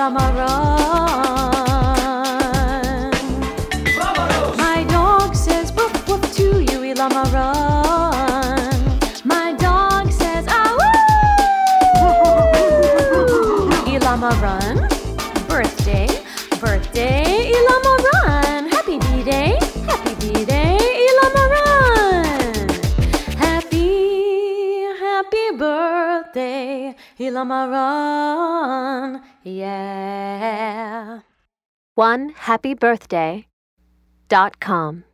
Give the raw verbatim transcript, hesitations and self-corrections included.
Ilama run. My dog says woof woof to you, Ilama run. My dog says ah woo. Ilama run. Birthday, birthday, Ilama run. Happy B-Day, happy B-Day, Ilama run. Happy, happy birthday, Ilama run. Yeah. one happy birthday dot com